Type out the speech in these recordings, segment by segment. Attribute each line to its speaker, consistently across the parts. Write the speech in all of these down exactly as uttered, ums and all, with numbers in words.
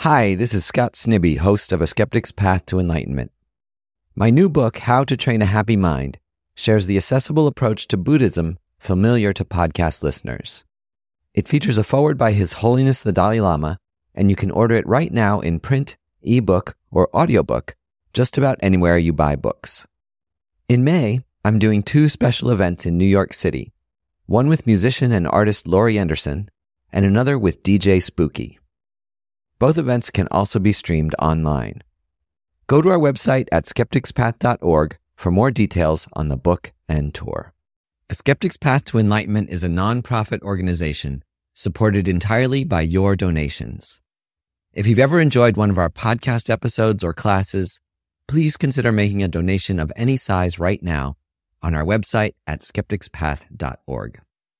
Speaker 1: Hi, this is Scott Snibbe, host of A Skeptic's Path to Enlightenment. My new book, How to Train a Happy Mind, shares the accessible approach to Buddhism familiar to podcast listeners. It features a foreword by His Holiness the Dalai Lama, and you can order it right now in print, ebook, or audiobook, just about anywhere you buy books. In May, I'm doing two special events in New York City, one with musician and artist Laurie Anderson, and another with D J Spooky. Both events can also be streamed online. Go to our website at skeptics path dot org for more details on the book and tour. A Skeptic's Path to Enlightenment is a non-profit organization supported entirely by your donations. If you've ever enjoyed one of our podcast episodes or classes, please consider making a donation of any size right now on our website at skeptics path dot org.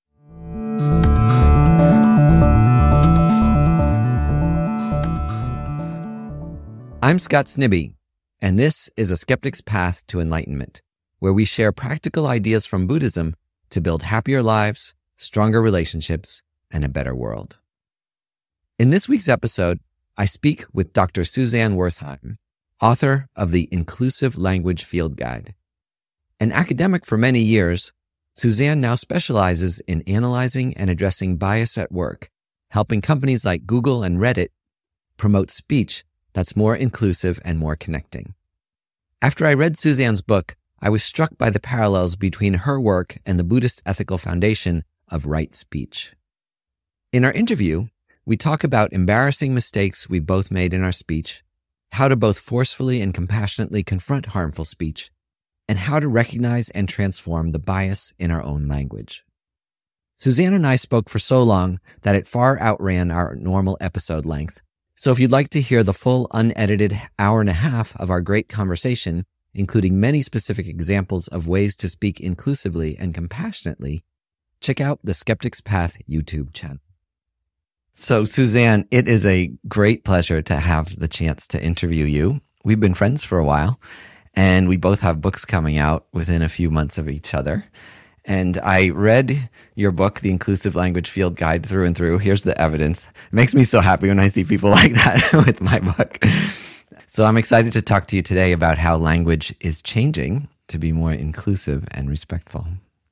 Speaker 1: I'm Scott Snibbe, and this is A Skeptic's Path to Enlightenment, where we share practical ideas from Buddhism to build happier lives, stronger relationships, and a better world. In this week's episode, I speak with Doctor Suzanne Wertheim, author of the Inclusive Language Field Guide. An academic for many years, Suzanne now specializes in analyzing and addressing bias at work, helping companies like Google and Reddit promote speech that's more inclusive and more connecting. After I read Suzanne's book, I was struck by the parallels between her work and the Buddhist ethical foundation of right speech. In our interview, we talk about embarrassing mistakes we both made in our speech, how to both forcefully and compassionately confront harmful speech, and how to recognize and transform the bias in our own language. Suzanne and I spoke for so long that it far outran our normal episode length. So if you'd like to hear the full unedited hour and a half of our great conversation, including many specific examples of ways to speak inclusively and compassionately, check out the Skeptic's Path YouTube channel. So Suzanne, it is a great pleasure to have the chance to interview you. We've been friends for a while, and we both have books coming out within a few months of each other. And I read your book, The Inclusive Language Field Guide, through and through. Here's the evidence. It makes me so happy when I see people like that with my book. So I'm excited to talk to you today about how language is changing to be more inclusive and respectful.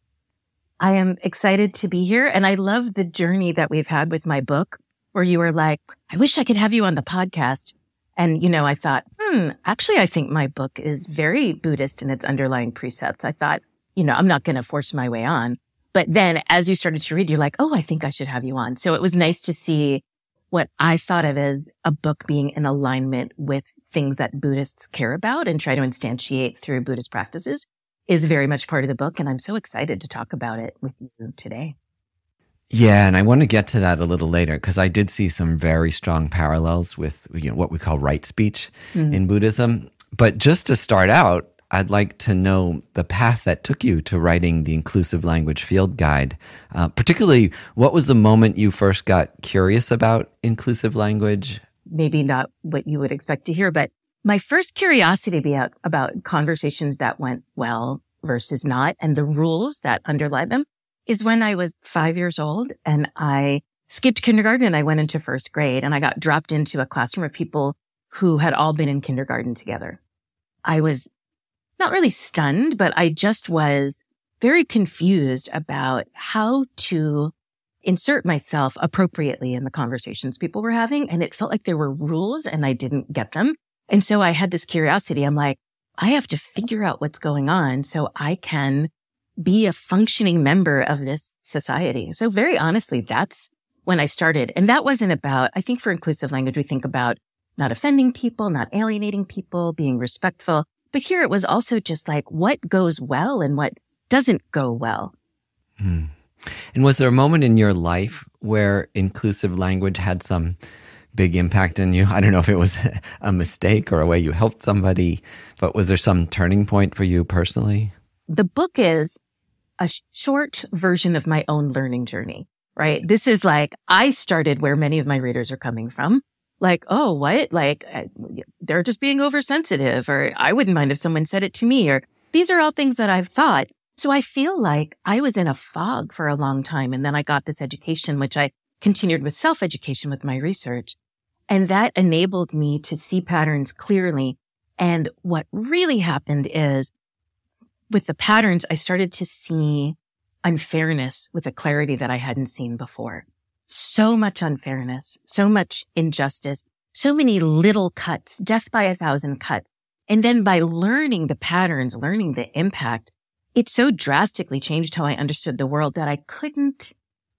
Speaker 2: I am excited to be here, and I love the journey that we've had with my book, where you were like, I wish I could have you on the podcast. And, you know, I thought, hmm, actually, I think my book is very Buddhist in its underlying precepts. I thought, you know, I'm not going to force my way on. But then as you started to read, you're like, oh, I think I should have you on. So it was nice to see what I thought of as a book being in alignment with things that Buddhists care about and try to instantiate through Buddhist practices is very much part of the book. And I'm so excited to talk about it with you today.
Speaker 1: Yeah, and I want to get to that a little later because I did see some very strong parallels with, you know, what we call right speech mm-hmm. in Buddhism. But just to start out, I'd like to know the path that took you to writing the Inclusive Language Field Guide. Uh, particularly, what was the moment you first got curious about inclusive language?
Speaker 2: Maybe not what you would expect to hear, but my first curiosity about, about conversations that went well versus not and the rules that underlie them is when I was five years old and I skipped kindergarten and I went into first grade and I got dropped into a classroom of people who had all been in kindergarten together. I was not really stunned, but I just was very confused about how to insert myself appropriately in the conversations people were having. And it felt like there were rules and I didn't get them. And so I had this curiosity. I'm like, I have to figure out what's going on so I can be a functioning member of this society. So very honestly, that's when I started. And that wasn't about, I think for inclusive language, we think about not offending people, not alienating people, being respectful. But here it was also just like what goes well and what doesn't go well.
Speaker 1: Hmm. And was there a moment in your life where inclusive language had some big impact on you? I don't know if it was a mistake or a way you helped somebody, but was there some turning point for you personally?
Speaker 2: The book is a short version of my own learning journey, right? This is like, I started where many of my readers are coming from. Like, oh, what? Like, they're just being oversensitive, or I wouldn't mind if someone said it to me, or these are all things that I've thought. So I feel like I was in a fog for a long time. And then I got this education, which I continued with self-education with my research. And that enabled me to see patterns clearly. And what really happened is with the patterns, I started to see unfairness with a clarity that I hadn't seen before. So much unfairness, so much injustice, so many little cuts, death by a thousand cuts. And then by learning the patterns, learning the impact, it so drastically changed how I understood the world that I couldn't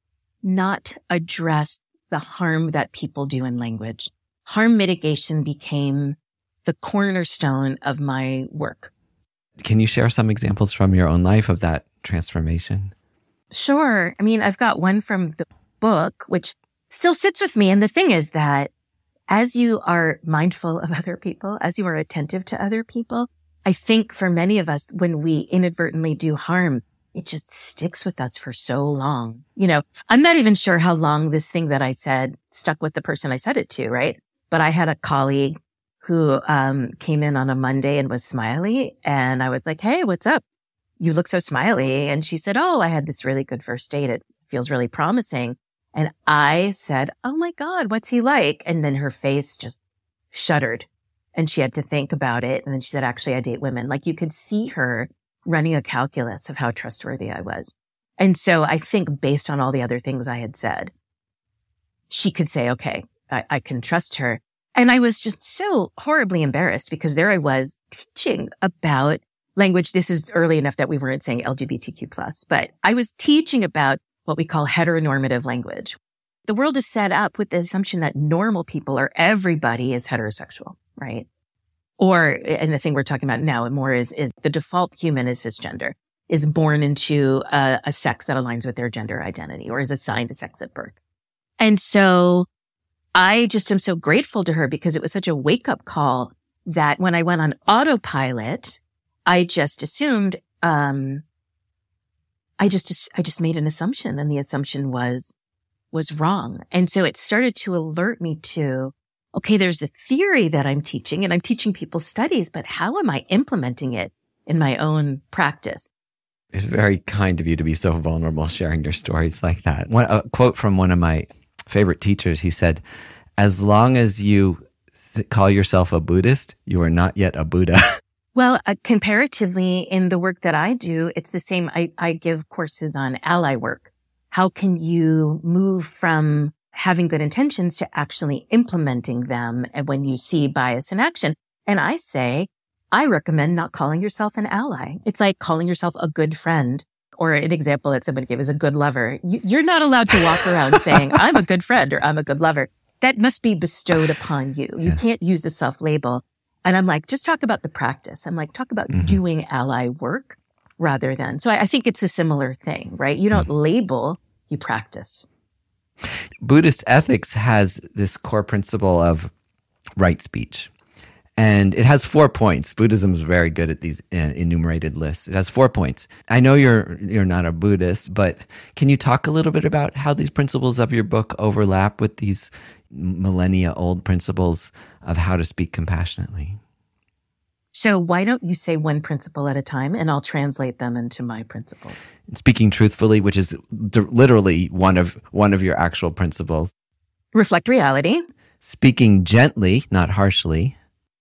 Speaker 2: not address the harm that people do in language. Harm mitigation became the cornerstone of my work.
Speaker 1: Can you share some examples from your own life of that transformation?
Speaker 2: Sure. I mean, I've got one from the book, which still sits with me. And the thing is that as you are mindful of other people, as you are attentive to other people, I think for many of us, when we inadvertently do harm, it just sticks with us for so long. You know, I'm not even sure how long this thing that I said stuck with the person I said it to, right? But I had a colleague who um came in on a Monday and was smiley. And I was like, hey, what's up? You look so smiley. And she said, oh, I had this really good first date. It feels really promising. And I said, oh my God, what's he like? And then her face just shuddered and she had to think about it. And then she said, actually, I date women. Like you could see her running a calculus of how trustworthy I was. And so I think based on all the other things I had said, she could say, okay, I, I can trust her. And I was just so horribly embarrassed because there I was teaching about language. This is early enough that we weren't saying L G B T Q plus, but I was teaching about what we call heteronormative language. The world is set up with the assumption that normal people or everybody is heterosexual, right? Or, and the thing we're talking about now more is, is the default human is cisgender, is born into a, a sex that aligns with their gender identity or is assigned a sex at birth. And so I just am so grateful to her because it was such a wake-up call that when I went on autopilot, I just assumed, um, I just, I just made an assumption and the assumption was, was wrong. And so it started to alert me to, okay, there's a theory that I'm teaching and I'm teaching people studies, but how am I implementing it in my own practice?
Speaker 1: It's very kind of you to be so vulnerable sharing your stories like that. One, a quote from one of my favorite teachers, he said, as long as you th- call yourself a Buddhist, you are not yet a Buddha.
Speaker 2: Well, uh, comparatively in the work that I do, it's the same. I, I give courses on ally work. How can you move from having good intentions to actually implementing them and when you see bias in action? And I say, I recommend not calling yourself an ally. It's like calling yourself a good friend. Or an example that somebody gave is a good lover. You, you're not allowed to walk around saying, I'm a good friend or I'm a good lover. That must be bestowed upon you. You yeah. can't use the self-label. And I'm like, just talk about the practice. I'm like, talk about mm-hmm. doing ally work rather than. So I, I think it's a similar thing, right? You don't mm-hmm. label, you practice.
Speaker 1: Buddhist ethics has this core principle of right speech. And it has four points. Buddhism is very good at these uh, enumerated lists. It has four points. I know you're you're not a Buddhist, but can you talk a little bit about how these principles of your book overlap with these millennia-old principles of how to speak compassionately?
Speaker 2: So why don't you say one principle at a time, and I'll translate them into my principle.
Speaker 1: Speaking truthfully, which is d- literally one of one of your actual principles.
Speaker 2: Reflect reality.
Speaker 1: Speaking gently, not harshly.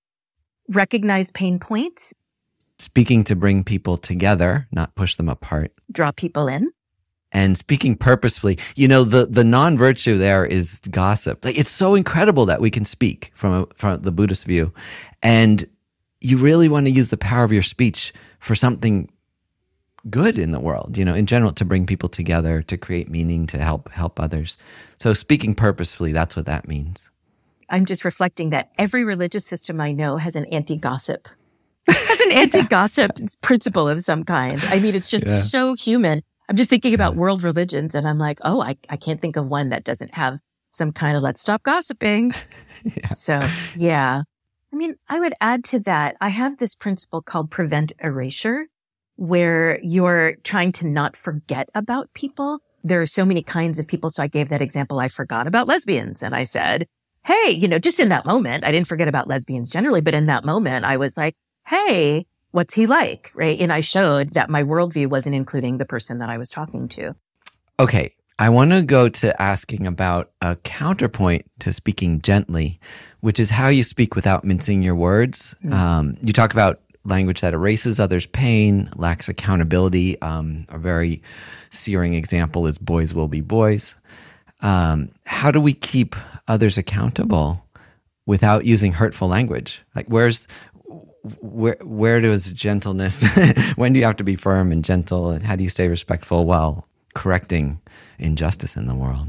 Speaker 2: Recognize pain points.
Speaker 1: Speaking to bring people together, not push them apart.
Speaker 2: Draw people in.
Speaker 1: And speaking purposefully. You know, the, the non-virtue there is gossip. Like, it's so incredible that we can speak from, a, from the Buddhist view. And you really want to use the power of your speech for something good in the world, you know, in general, to bring people together, to create meaning, to help help others. So speaking purposefully, that's what that means.
Speaker 2: I'm just reflecting that every religious system I know has an anti-gossip, has an anti-gossip principle of some kind. I mean, it's just yeah. so human. I'm just thinking about yeah. world religions and I'm like, oh, I, I can't think of one that doesn't have some kind of let's stop gossiping. yeah. So, yeah. I mean, I would add to that, I have this principle called prevent erasure, where you're trying to not forget about people. There are so many kinds of people. So I gave that example. I forgot about lesbians and I said, hey, you know, just in that moment, I didn't forget about lesbians generally, but in that moment, I was like, hey, what's he like? Right. And I showed that my worldview wasn't including the person that I was talking to.
Speaker 1: Okay. I want to go to asking about a counterpoint to speaking gently, which is how you speak without mincing your words. Mm. Um, you talk about language that erases others' pain, lacks accountability. Um, a very searing example is boys will be boys. Um, how do we keep others accountable without using hurtful language? Like, where's where where does gentleness? When do you have to be firm and gentle, and how do you stay respectful while correcting injustice in the world?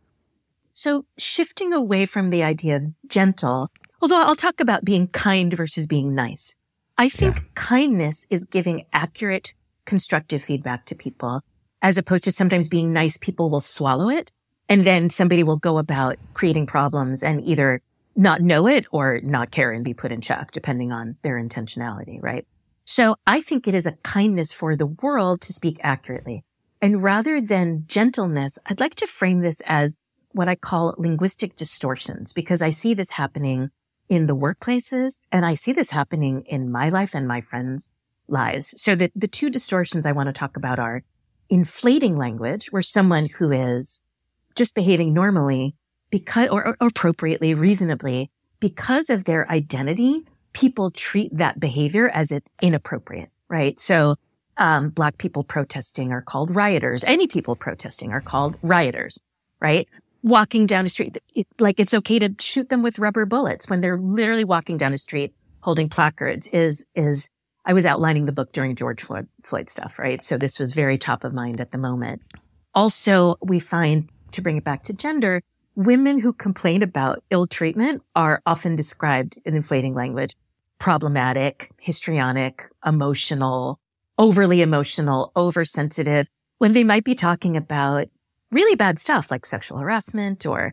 Speaker 2: So shifting away from the idea of gentle, although I'll talk about being kind versus being nice. I think yeah. kindness is giving accurate, constructive feedback to people, as opposed to sometimes being nice, people will swallow it, and then somebody will go about creating problems and either not know it or not care and be put in check, depending on their intentionality, right? So I think it is a kindness for the world to speak accurately. And rather than gentleness, I'd like to frame this as what I call linguistic distortions, because I see this happening in the workplaces, and I see this happening in my life and my friends' lives. So the, the two distortions I want to talk about are inflating language, where someone who is just behaving normally because, or, or appropriately, reasonably, because of their identity, people treat that behavior as it's inappropriate, right? So Um, Black people protesting are called rioters. Any people protesting are called rioters, right? Walking down the street, it, like it's okay to shoot them with rubber bullets when they're literally walking down the street holding placards is, is, I was outlining the book during George Floyd, Floyd stuff, right? So this was very top of mind at the moment. Also, we find, to bring it back to gender, women who complain about ill treatment are often described in inflating language, problematic, histrionic, emotional, overly emotional, oversensitive, when they might be talking about really bad stuff like sexual harassment or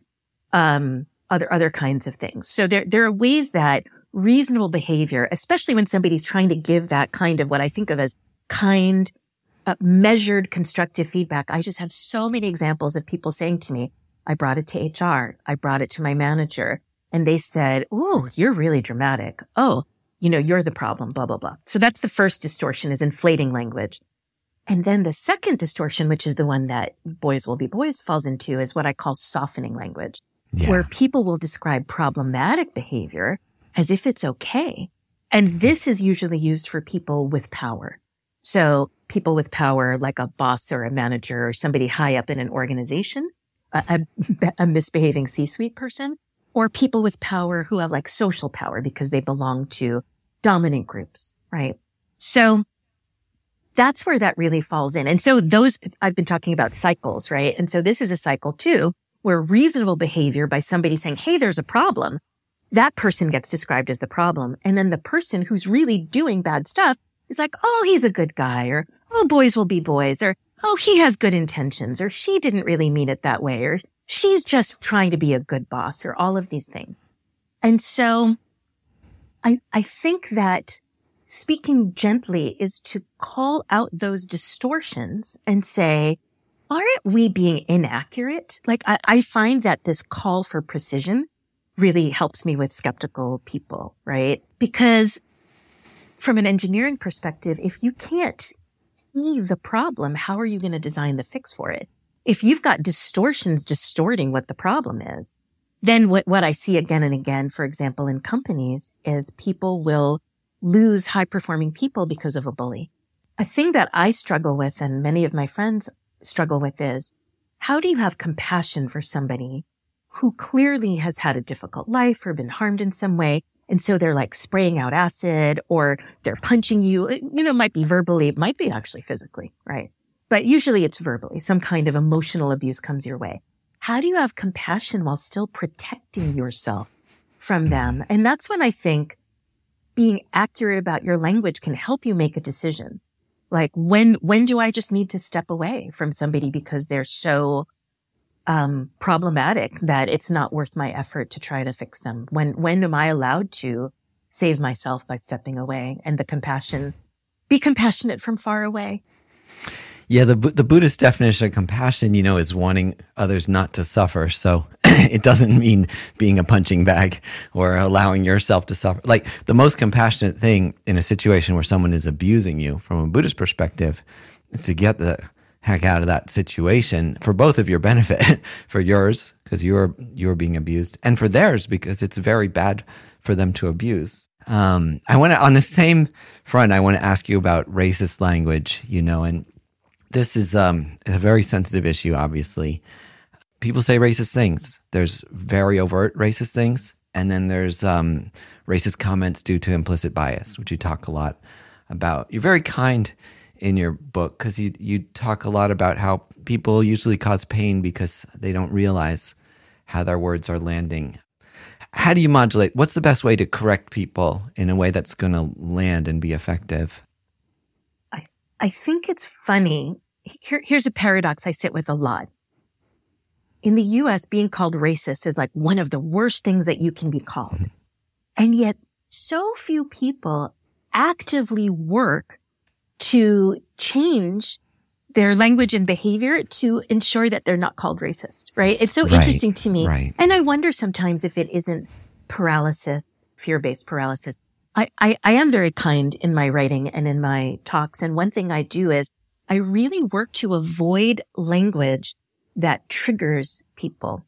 Speaker 2: um other other kinds of things. So there there are ways that reasonable behavior, especially when somebody's trying to give that kind of what I think of as kind, uh, measured, constructive feedback. I just have so many examples of people saying to me, I brought it to H R, I brought it to my manager, and they said, "Oh, you're really dramatic. Oh, you know, you're the problem, blah, blah, blah." So that's the first distortion, is inflating language. And then the second distortion, which is the one that boys will be boys falls into, is what I call softening language, yeah. where people will describe problematic behavior as if it's okay. And this is usually used for people with power. So people with power, like a boss or a manager or somebody high up in an organization, a, a, a misbehaving C-suite person, or people with power who have like social power because they belong to dominant groups, right? So that's where that really falls in. And so those, I've been talking about cycles, right? And so this is a cycle too, where reasonable behavior by somebody saying, hey, there's a problem, that person gets described as the problem. And then the person who's really doing bad stuff is like, oh, he's a good guy, or, oh, boys will be boys, or, oh, he has good intentions, or she didn't really mean it that way, or she's just trying to be a good boss, or all of these things. And so I, I think that speaking gently is to call out those distortions and say, aren't we being inaccurate? Like, I, I find that this call for precision really helps me with skeptical people, right? Because from an engineering perspective, if you can't see the problem, how are you going to design the fix for it? If you've got distortions distorting what the problem is, then what, what I see again and again, for example, in companies, is people will lose high-performing people because of a bully. A thing that I struggle with, and many of my friends struggle with, is how do you have compassion for somebody who clearly has had a difficult life or been harmed in some way, and so they're like spraying out acid, or they're punching you, you know, it might be verbally, it might be actually physically, right? But usually it's verbally. Some kind of emotional abuse comes your way. How do you have compassion while still protecting yourself from them? And that's when I think being accurate about your language can help you make a decision. Like, when, when do I just need to step away from somebody because they're so, um, problematic that it's not worth my effort to try to fix them? When, when am I allowed to save myself by stepping away? And the compassion, be compassionate from far away.
Speaker 1: Yeah, the the Buddhist definition of compassion, you know, is wanting others not to suffer. So it doesn't mean being a punching bag or allowing yourself to suffer. Like, the most compassionate thing in a situation where someone is abusing you, from a Buddhist perspective, is to get the heck out of that situation for both of your benefit, for yours, because you're you're being abused, and for theirs, because it's very bad for them to abuse. Um, I want to, on the same front, I want to ask you about racist language, you know, and this is um, a very sensitive issue, obviously. People say racist things. There's very overt racist things, and then there's um, racist comments due to implicit bias, which you talk a lot about. You're very kind in your book because you, you talk a lot about how people usually cause pain because they don't realize how their words are landing. How do you modulate? What's the best way to correct people in a way that's going to land and be effective?
Speaker 2: I, I think it's funny. Here, here's a paradox I sit with a lot. In the U S, being called racist is like one of the worst things that you can be called. Mm-hmm. And yet so few people actively work to change their language and behavior to ensure that they're not called racist, right? It's so
Speaker 1: right,
Speaker 2: interesting to me.
Speaker 1: Right.
Speaker 2: And I wonder sometimes if it isn't paralysis, fear-based paralysis. I, I, I am very kind in my writing and in my talks. And one thing I do is I really work to avoid language that triggers people,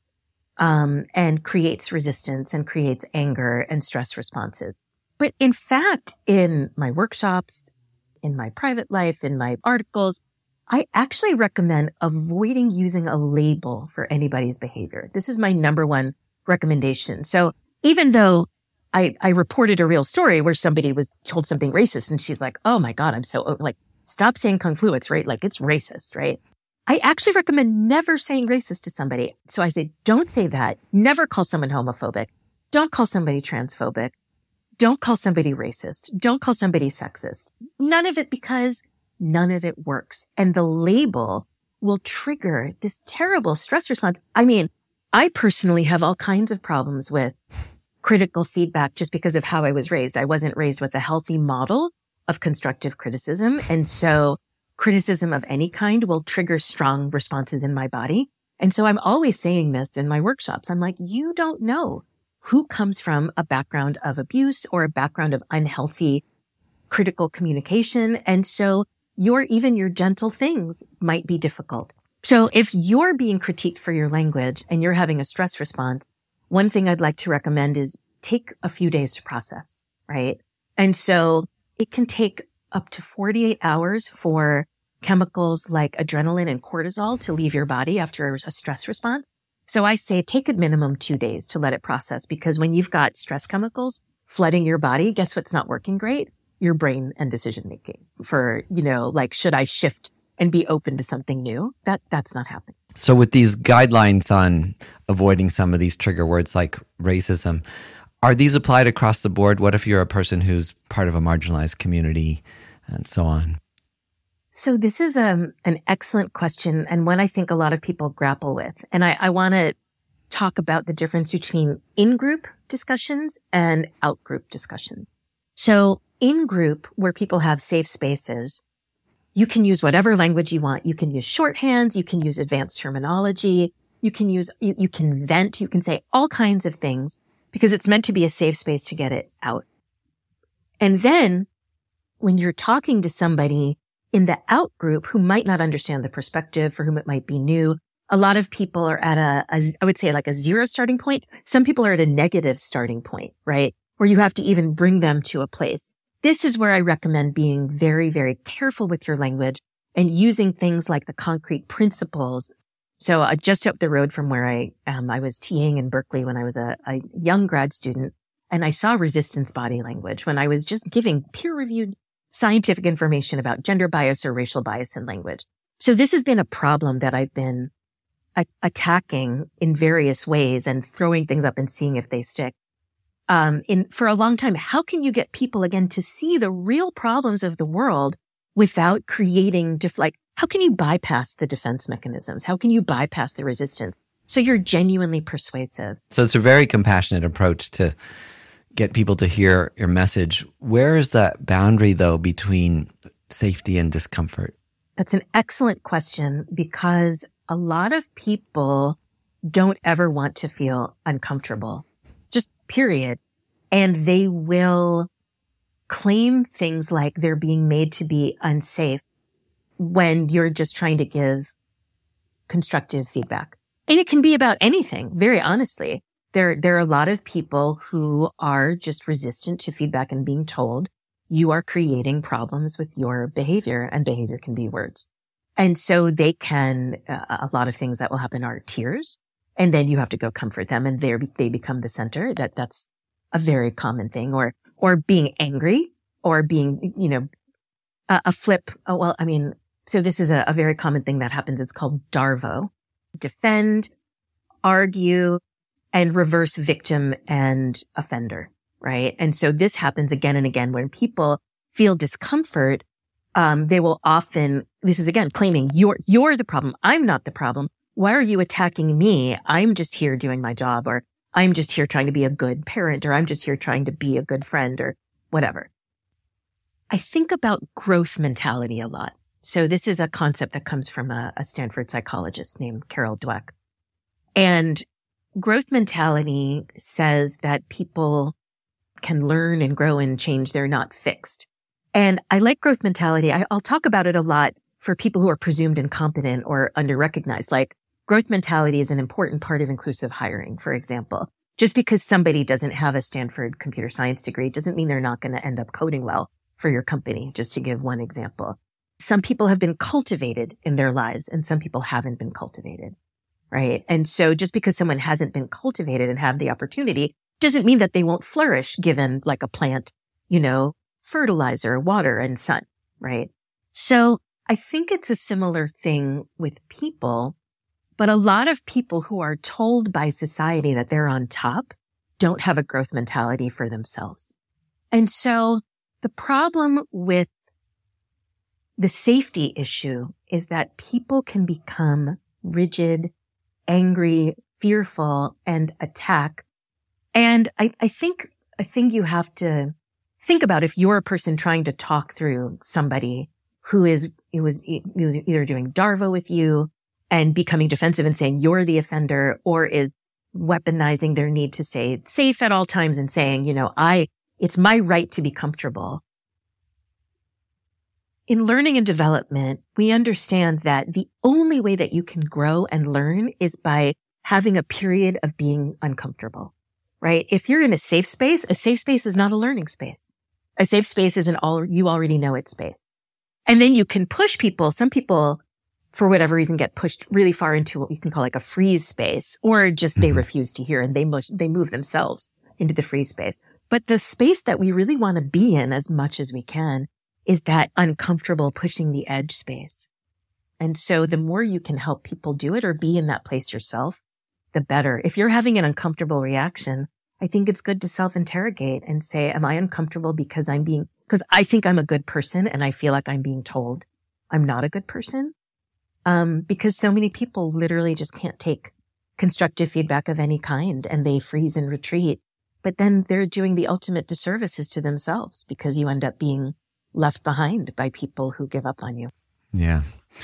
Speaker 2: um, and creates resistance and creates anger and stress responses. But in fact, in my workshops, in my private life, in my articles, I actually recommend avoiding using a label for anybody's behavior. This is my number one recommendation. So even though I, I reported a real story where somebody was told something racist and she's like, oh my God, I'm so like, stop saying Kung Flu. It's right. Like it's racist, right? I actually recommend never saying racist to somebody. So I say, don't say that. Never call someone homophobic. Don't call somebody transphobic. Don't call somebody racist. Don't call somebody sexist. None of it, because none of it works. And the label will trigger this terrible stress response. I mean, I personally have all kinds of problems with critical feedback just because of how I was raised. I wasn't raised with a healthy model of constructive criticism. And so criticism of any kind will trigger strong responses in my body. And so I'm always saying this in my workshops. I'm like, you don't know who comes from a background of abuse or a background of unhealthy critical communication. And so your, even your gentle things might be difficult. So if you're being critiqued for your language and you're having a stress response, one thing I'd like to recommend is take a few days to process, right? And so it can take up to forty-eight hours for chemicals like adrenaline and cortisol to leave your body after a stress response. So I say take at minimum two days to let it process, because when you've got stress chemicals flooding your body, guess what's not working great? Your brain and decision making for, you know, like, should I shift and be open to something new? That, that's not happening.
Speaker 1: So with these guidelines on avoiding some of these trigger words like racism, are these applied across the board? What if you're a person who's part of a marginalized community and so on?
Speaker 2: So this is um, an excellent question, and one I think a lot of people grapple with. And I, I want to talk about the difference between in-group discussions and out-group discussions. So in-group, where people have safe spaces, you can use whatever language you want. You can use shorthands. You can use advanced terminology. You can use, you, you can vent. You can say all kinds of things because it's meant to be a safe space to get it out. And then when you're talking to somebody in the out group who might not understand the perspective, for whom it might be new, a lot of people are at a, a, I would say like a zero starting point. Some people are at a negative starting point, right? Where you have to even bring them to a place. This is where I recommend being very, very careful with your language and using things like the concrete principles. So uh, just up the road from where I um, I was TAing in Berkeley when I was a, a young grad student, and I saw resistance body language when I was just giving peer-reviewed scientific information about gender bias or racial bias in language. So this has been a problem that I've been a- attacking in various ways and throwing things up and seeing if they stick. Um, in for a long time, how can you get people again to see the real problems of the world without creating def- like, how can you bypass the defense mechanisms? How can you bypass the resistance? So you're genuinely persuasive.
Speaker 1: So it's a very compassionate approach to get people to hear your message. Where is that boundary, though, between safety and discomfort?
Speaker 2: That's an excellent question, because a lot of people don't ever want to feel uncomfortable, just period. And they will claim things like they're being made to be unsafe when you're just trying to give constructive feedback. And it can be about anything, very honestly. There, there are a lot of people who are just resistant to feedback and being told you are creating problems with your behavior, and behavior can be words. And so they can, uh, a lot of things that will happen are tears, and then you have to go comfort them, and they they become the center. That that's a very common thing, or or being angry, or being, you know, a, a flip. Oh, well, I mean, so this is a, a very common thing that happens. It's called DARVO: defend, argue, and reverse victim and offender. Right. And so this happens again and again when people feel discomfort. Um, they will often, this is again claiming you're, you're the problem. I'm not the problem. Why are you attacking me? I'm just here doing my job, or I'm just here trying to be a good parent, or I'm just here trying to be a good friend, or whatever. I think about growth mentality a lot. So this is a concept that comes from a, a Stanford psychologist named Carol Dweck. And growth mentality says that people can learn and grow and change. They're not fixed. And I like growth mentality. I, I'll talk about it a lot for people who are presumed incompetent or under-recognized. Like, growth mentality is an important part of inclusive hiring, for example. Just because somebody doesn't have a Stanford computer science degree doesn't mean they're not going to end up coding well for your company, just to give one example. Some people have been cultivated in their lives, and some people haven't been cultivated, right? And so just because someone hasn't been cultivated and have the opportunity doesn't mean that they won't flourish given, like, a plant, you know, fertilizer, water, and sun, right? So I think it's a similar thing with people, but a lot of people who are told by society that they're on top don't have a growth mentality for themselves. And so the problem with the safety issue is that people can become rigid, angry, fearful, and attack. And I, I think a thing you have to think about if you're a person trying to talk through somebody who is, who is either doing DARVO with you and becoming defensive and saying you're the offender, or is weaponizing their need to stay safe at all times and saying, you know, I, it's my right to be comfortable. In learning and development, we understand that the only way that you can grow and learn is by having a period of being uncomfortable, right? If you're in a safe space, a safe space is not a learning space. A safe space is an all, you already know it space. And then you can push people. Some people, for whatever reason, get pushed really far into what we can call like a freeze space, or just they mm-hmm. refuse to hear and they mo- they move themselves into the freeze space. But the space that we really want to be in as much as we can is that uncomfortable pushing the edge space. And so the more you can help people do it or be in that place yourself, the better. If you're having an uncomfortable reaction, I think it's good to self-interrogate and say, am I uncomfortable because I'm being, because I think I'm a good person and I feel like I'm being told I'm not a good person? Um, because so many people literally just can't take constructive feedback of any kind, and they freeze and retreat. But then they're doing the ultimate disservices to themselves, because you end up being left behind by people who give up on you.
Speaker 1: Yeah.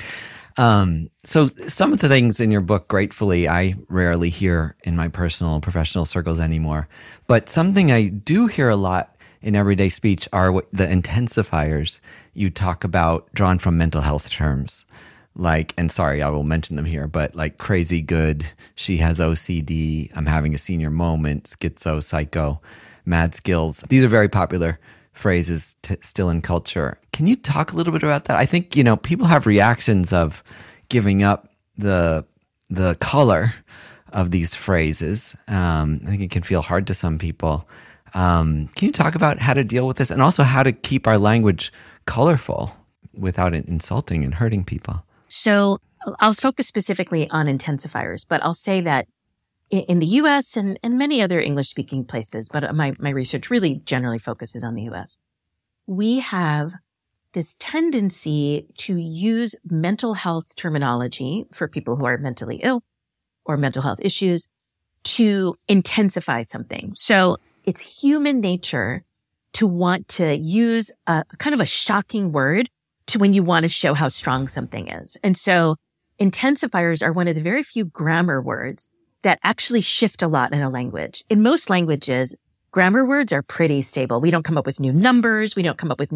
Speaker 1: Um, so some of the things in your book, gratefully, I rarely hear in my personal and professional circles anymore. But something I do hear a lot in everyday speech are what, the intensifiers you talk about drawn from mental health terms. Like, and sorry, I will mention them here, but like crazy good, she has O C D, I'm having a senior moment, schizo, psycho, mad skills. These are very popular phrases t- still in culture. Can you talk a little bit about that? I think, you know, people have reactions of giving up the the color of these phrases. Um, I think it can feel hard to some people. Um, can you talk about how to deal with this, and also how to keep our language colorful without it insulting and hurting people?
Speaker 2: So I'll focus specifically on intensifiers, but I'll say that in the U S and, and many other English-speaking places, but my, my research really generally focuses on the U S, we have this tendency to use mental health terminology for people who are mentally ill or mental health issues to intensify something. So it's human nature to want to use a kind of a shocking word to when you want to show how strong something is. And so intensifiers are one of the very few grammar words that actually shift a lot in a language. In most languages, grammar words are pretty stable. We don't come up with new numbers. We don't come up with new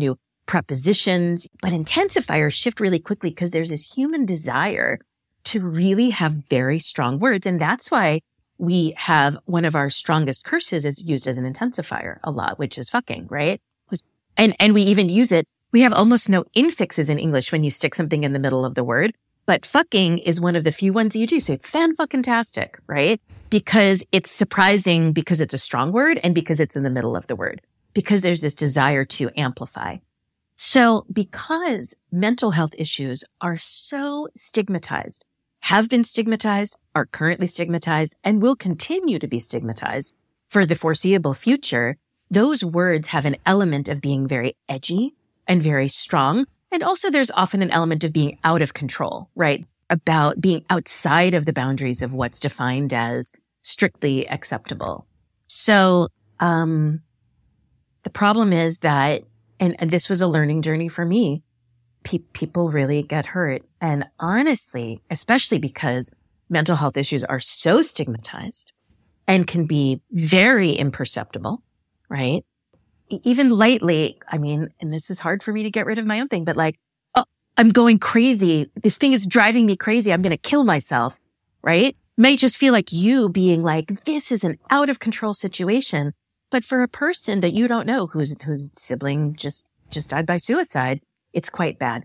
Speaker 2: prepositions, but intensifiers shift really quickly because there's this human desire to really have very strong words. And that's why we have one of our strongest curses is used as an intensifier a lot, which is fucking, right? And, and we even use it. We have almost no infixes in English when you stick something in the middle of the word. But fucking is one of the few ones you do. Say fan-fucking-tastic, right? Because it's surprising because it's a strong word and because it's in the middle of the word. Because there's this desire to amplify. So because mental health issues are so stigmatized, have been stigmatized, are currently stigmatized, and will continue to be stigmatized for the foreseeable future, those words have an element of being very edgy and very strong. And also there's often an element of being out of control, right? About being outside of the boundaries of what's defined as strictly acceptable. So, um, the problem is that, and, and this was a learning journey for me, pe- people really get hurt. And honestly, especially because mental health issues are so stigmatized and can be very imperceptible, right? Even lightly, I mean, and this is hard for me to get rid of my own thing, but like, oh, I'm going crazy. This thing is driving me crazy. I'm going to kill myself, right? May just feel like you being like, this is an out of control situation. But for a person that you don't know whose, whose sibling just, just died by suicide, it's quite bad.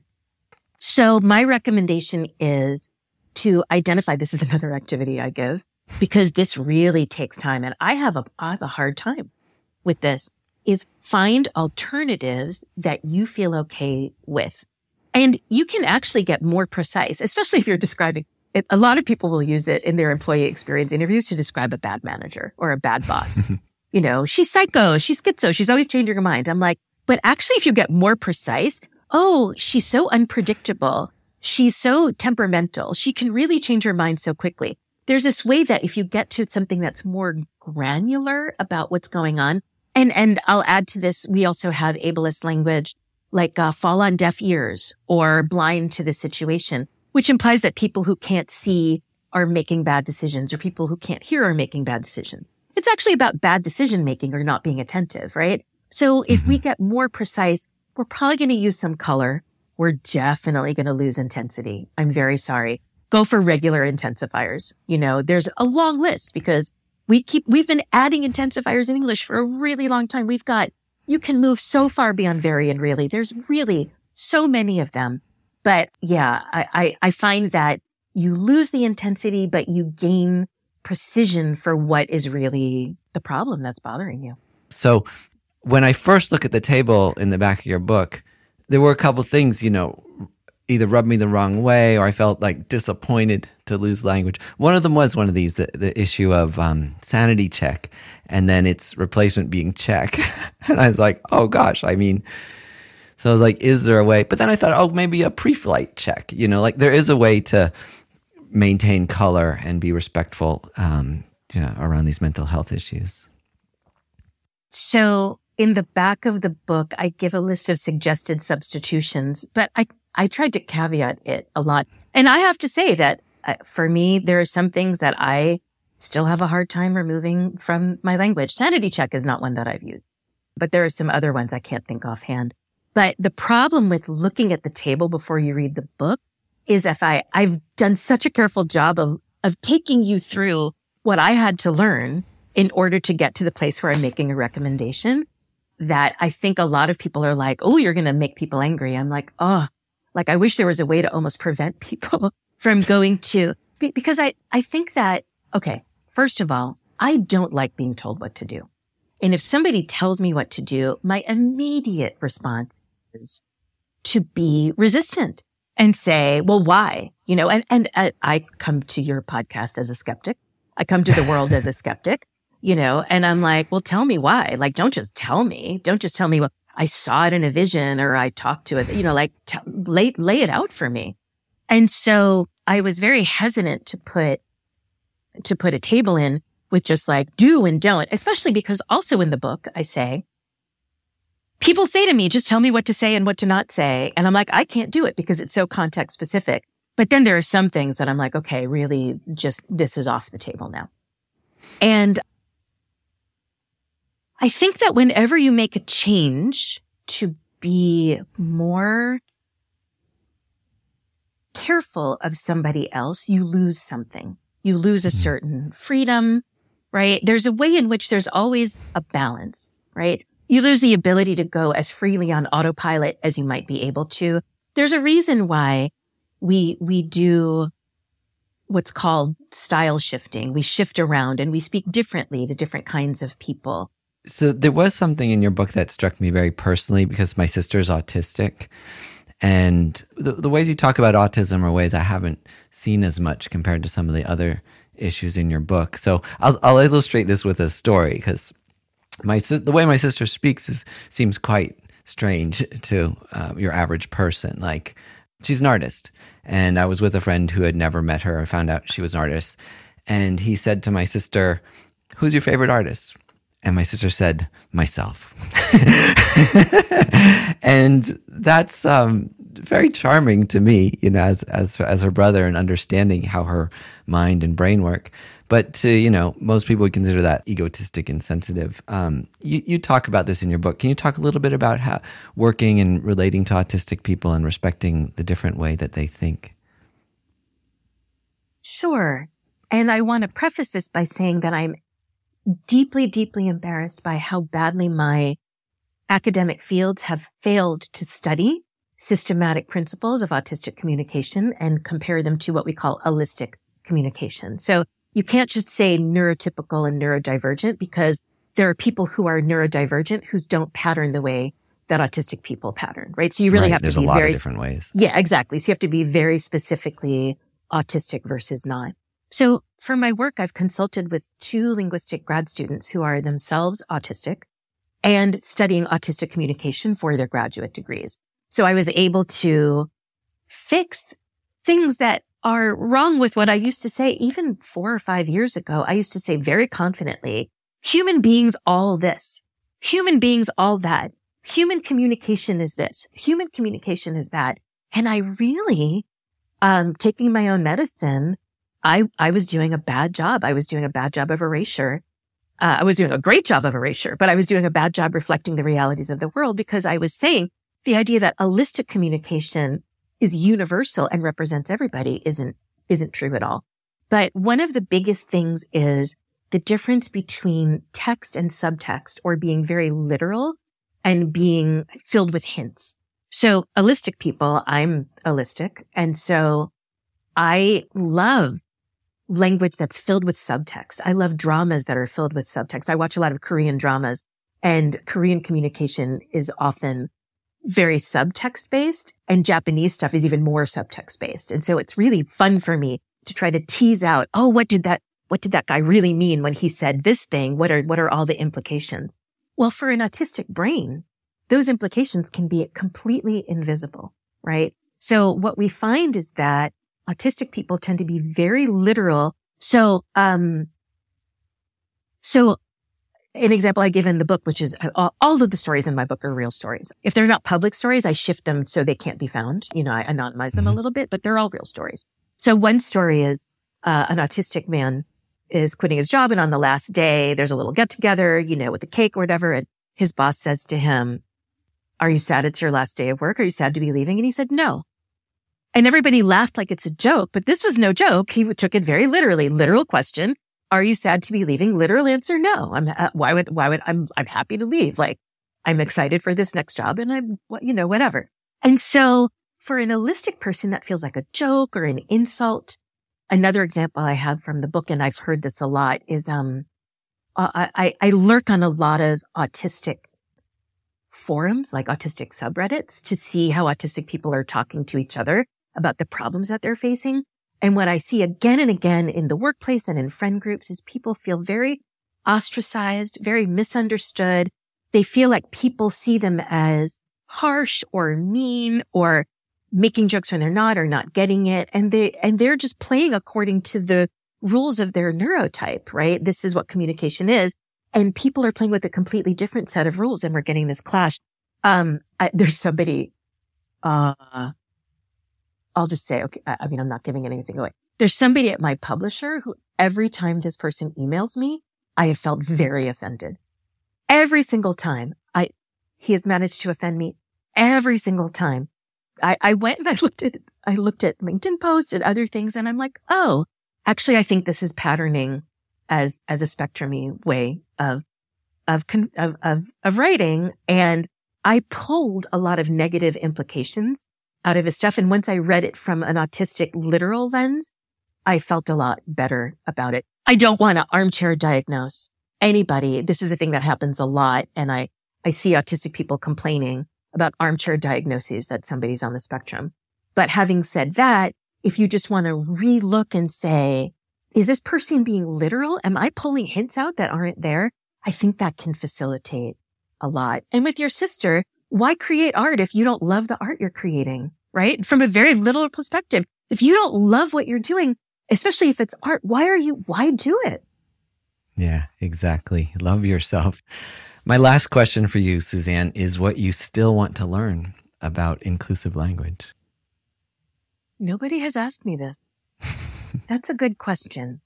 Speaker 2: So my recommendation is to identify, this is another activity I give because this really takes time. And I have a, I have a hard time with this. Is find alternatives that you feel okay with. And you can actually get more precise, especially if you're describing it. A lot of people will use it in their employee experience interviews to describe a bad manager or a bad boss. You know, she's psycho, she's schizo, she's always changing her mind. I'm like, but actually, if you get more precise, oh, she's so unpredictable. She's so temperamental. She can really change her mind so quickly. There's this way that if you get to something that's more granular about what's going on, And, and I'll add to this, we also have ableist language like uh, fall on deaf ears or blind to the situation, which implies that people who can't see are making bad decisions or people who can't hear are making bad decisions. It's actually about bad decision making or not being attentive, right? So if we get more precise, we're probably going to use some color. We're definitely going to lose intensity. I'm very sorry. Go for regular intensifiers. You know, there's a long list because We keep, we've been adding intensifiers in English for a really long time. We've got, you can move so far beyond very and really. There's really so many of them. But yeah, I, I, I find that you lose the intensity, but you gain precision for what is really the problem that's bothering you.
Speaker 1: So when I first look at the table in the back of your book, there were a couple things, you know, either rubbed me the wrong way or I felt like disappointed to lose language. One of them was one of these, the, the issue of um, sanity check and then its replacement being check. And I was like, oh gosh, I mean, so I was like, is there a way? But then I thought, oh, maybe a pre-flight check, you know, like there is a way to maintain color and be respectful um, yeah, around these mental health issues.
Speaker 2: So in the back of the book, I give a list of suggested substitutions, but I I tried to caveat it a lot. And I have to say that uh, for me, there are some things that I still have a hard time removing from my language. Sanity check is not one that I've used, but there are some other ones I can't think offhand. But the problem with looking at the table before you read the book is if I, I've done such a careful job of, of taking you through what I had to learn in order to get to the place where I'm making a recommendation that I think a lot of people are like, oh, you're going to make people angry. I'm like, oh, like I wish there was a way to almost prevent people from going to, because I, I think that, okay, first of all, I don't like being told what to do. And if somebody tells me what to do, my immediate response is to be resistant and say, well, why? You know, and, and uh, I come to your podcast as a skeptic. I come to the world as a skeptic, you know, and I'm like, well, tell me why. Like, don't just tell me. Don't just tell me, well, I saw it in a vision or I talked to it, you know, like t- lay, lay it out for me. And so I was very hesitant to put, to put a table in with just like do and don't, especially because also in the book, I say, people say to me, just tell me what to say and what to not say. And I'm like, I can't do it because it's so context specific. But then there are some things that I'm like, okay, really just this is off the table now. And I think that whenever you make a change to be more careful of somebody else, you lose something. You lose a certain freedom, right? There's a way in which there's always a balance, right? You lose the ability to go as freely on autopilot as you might be able to. There's a reason why we, we do what's called style shifting. We shift around and we speak differently to different kinds of people.
Speaker 1: So there was something in your book that struck me very personally because my sister's autistic. And the, the ways you talk about autism are ways I haven't seen as much compared to some of the other issues in your book. So I'll, I'll illustrate this with a story because my the way my sister speaks is seems quite strange to uh, your average person. Like, she's an artist, and I was with a friend who had never met her. I found out she was an artist, and he said to my sister, "Who's your favorite artist?" And my sister said, "Myself." And that's um, very charming to me, you know, as as as her brother, and understanding how her mind and brain work. But to, you know, most people would consider that egotistic and sensitive. Um, you, you talk about this in your book. Can you talk a little bit about how working and relating to autistic people and respecting the different way that they think?
Speaker 2: Sure. And I want to preface this by saying that I'm deeply, deeply embarrassed by how badly my academic fields have failed to study systematic principles of autistic communication and compare them to what we call holistic communication. So you can't just say neurotypical and neurodivergent, because there are people who are neurodivergent who don't pattern the way that autistic people pattern, right? So you really
Speaker 1: right.
Speaker 2: have
Speaker 1: There's
Speaker 2: to be
Speaker 1: a lot
Speaker 2: very
Speaker 1: of different ways.
Speaker 2: Yeah, exactly. So you have to be very specifically autistic versus not. So for my work, I've consulted with two linguistic grad students who are themselves autistic and studying autistic communication for their graduate degrees. So I was able to fix things that are wrong with what I used to say even four or five years ago. I used to say very confidently, human beings all this, human beings all that, human communication is this, human communication is that. And I really, um, taking my own medicine, I, I was doing a bad job. I was doing a bad job of erasure. Uh, I was doing a great job of erasure, but I was doing a bad job reflecting the realities of the world, because I was saying the idea that holistic communication is universal and represents everybody isn't, isn't true at all. But one of the biggest things is the difference between text and subtext, or being very literal and being filled with hints. So holistic people, I'm holistic. And so I love language that's filled with subtext. I love dramas that are filled with subtext. I watch a lot of Korean dramas, and Korean communication is often very subtext based, and Japanese stuff is even more subtext based. And so it's really fun for me to try to tease out, oh, what did that, what did that guy really mean when he said this thing? What are, what are all the implications? Well, for an autistic brain, those implications can be completely invisible, right? So what we find is that autistic people tend to be very literal. So, um, so an example I give in the book, which is all, all of the stories in my book are real stories. If they're not public stories, I shift them so they can't be found. You know, I anonymize them mm-hmm. a little bit, but they're all real stories. So one story is, uh, an autistic man is quitting his job, and on the last day, there's a little get together, you know, with the cake or whatever. And his boss says to him, "Are you sad it's your last day of work? Are you sad to be leaving?" And he said, "No." And everybody laughed like it's a joke, but this was no joke. He took it very literally. Literal question. Are you sad to be leaving? Literal answer. No. I'm, uh, why would, why would, I'm, I'm happy to leave. Like, I'm excited for this next job, and I'm, you know, whatever. And so for an holistic person, that feels like a joke or an insult. Another example I have from the book, and I've heard this a lot, is, um, I, I, I lurk on a lot of autistic forums, like autistic subreddits, to see how autistic people are talking to each other about the problems that they're facing. And what I see again and again in the workplace and in friend groups is people feel very ostracized, very misunderstood. They feel like people see them as harsh or mean or making jokes when they're not, or not getting it. And they, and they're just playing according to the rules of their neurotype, right? This is what communication is. And people are playing with a completely different set of rules, and we're getting this clash. Um, I, there's somebody, uh, I'll just say, okay, I mean, I'm not giving anything away. There's somebody at my publisher who every time this person emails me, I have felt very offended. Every single time I, he has managed to offend me every single time. I, I went and I looked at, I looked at LinkedIn posts and other things, and I'm like, oh, actually, I think this is patterning as, as a spectrum-y way of, of, of, of, of writing. And I pulled a lot of negative implications out of his stuff. And once I read it from an autistic literal lens, I felt a lot better about it. I don't want to armchair diagnose anybody. This is a thing that happens a lot. And I, I see autistic people complaining about armchair diagnoses that somebody's on the spectrum. But having said that, if you just want to relook and say, is this person being literal? Am I pulling hints out that aren't there? I think that can facilitate a lot. And with your sister, why create art if you don't love the art you're creating, right? From a very literal perspective, if you don't love what you're doing, especially if it's art, why are you, why do it?
Speaker 1: Yeah, exactly. Love yourself. My last question for you, Suzanne, is what you still want to learn about inclusive language.
Speaker 2: Nobody has asked me this. That's a good question.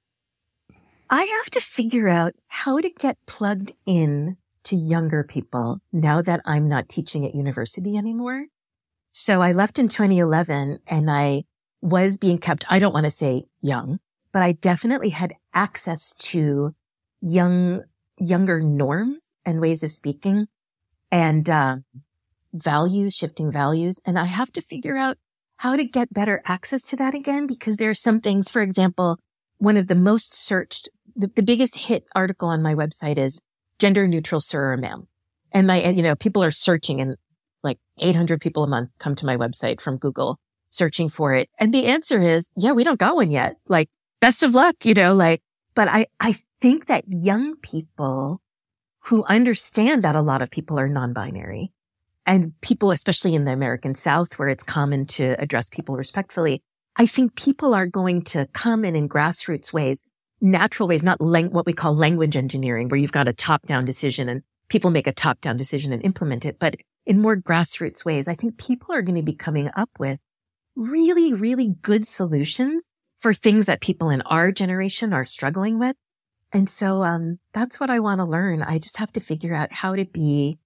Speaker 2: I have to figure out how to get plugged in to younger people now that I'm not teaching at university anymore. So I left in twenty eleven and I was being kept, I don't want to say young, but I definitely had access to young, younger norms and ways of speaking and uh, values, shifting values. And I have to figure out how to get better access to that again, because there are some things, for example, one of the most searched, the, the biggest hit article on my website is gender neutral sir or ma'am. And my, you know, people are searching, and like eight hundred people a month come to my website from Google searching for it. And the answer is, yeah, we don't got one yet. Like, best of luck, you know, like, but I, I think that young people who understand that a lot of people are non-binary, and people, especially in the American South, where it's common to address people respectfully, I think people are going to come in in grassroots ways, natural ways, not lang- what we call language engineering, where you've got a top-down decision and people make a top-down decision and implement it. But in more grassroots ways, I think people are going to be coming up with really, really good solutions for things that people in our generation are struggling with. And so um that's what I want to learn. I just have to figure out how to be,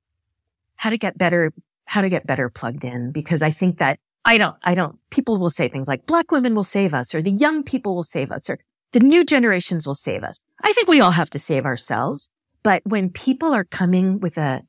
Speaker 2: how to get better, how to get better plugged in, because I think that I don't, I don't, people will say things like Black women will save us, or the young people will save us, or the new generations will save us. I think we all have to save ourselves. But when people are coming with a,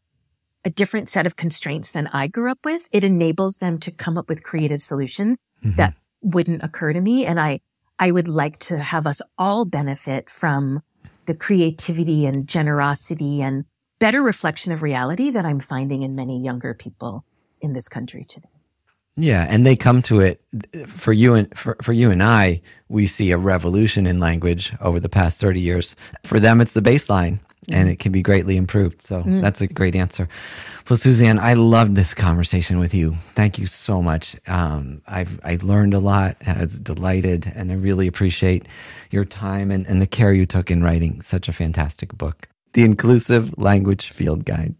Speaker 2: a different set of constraints than I grew up with, it enables them to come up with creative solutions mm-hmm. that wouldn't occur to me. And I, I would like to have us all benefit from the creativity and generosity and better reflection of reality that I'm finding in many younger people in this country today.
Speaker 1: Yeah, and they come to it for you and for, for you and I, we see a revolution in language over the past thirty years. For them, it's the baseline, mm. and it can be greatly improved. So mm. that's a great answer. Well, Suzanne, I loved this conversation with you. Thank you so much. Um, I've I learned a lot. I was delighted, and I really appreciate your time and, and the care you took in writing such a fantastic book, The Inclusive Language Field Guide.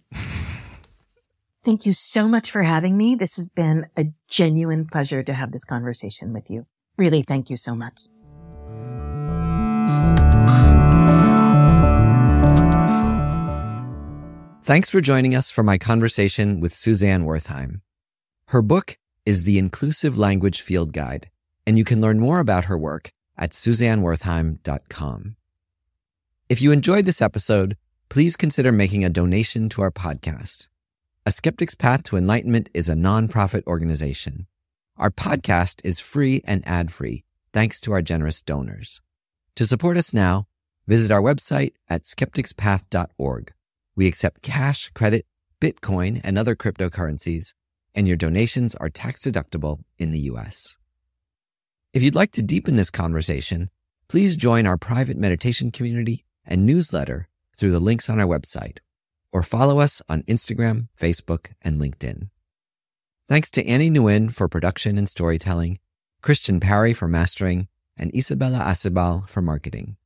Speaker 2: Thank you so much for having me. This has been a genuine pleasure to have this conversation with you. Really, thank you so much.
Speaker 1: Thanks for joining us for my conversation with Suzanne Wertheim. Her book is The Inclusive Language Field Guide, and you can learn more about her work at suzanne wertheim dot com. If you enjoyed this episode, please consider making a donation to our podcast. A Skeptic's Path to Enlightenment is a nonprofit organization. Our podcast is free and ad-free, thanks to our generous donors. To support us now, visit our website at skeptics path dot org. We accept cash, credit, Bitcoin, and other cryptocurrencies, and your donations are tax-deductible in the U S. If you'd like to deepen this conversation, please join our private meditation community and newsletter through the links on our website, or follow us on Instagram, Facebook, and LinkedIn. Thanks to Annie Nguyen for production and storytelling, Christian Parry for mastering, and Isabella Acebal for marketing.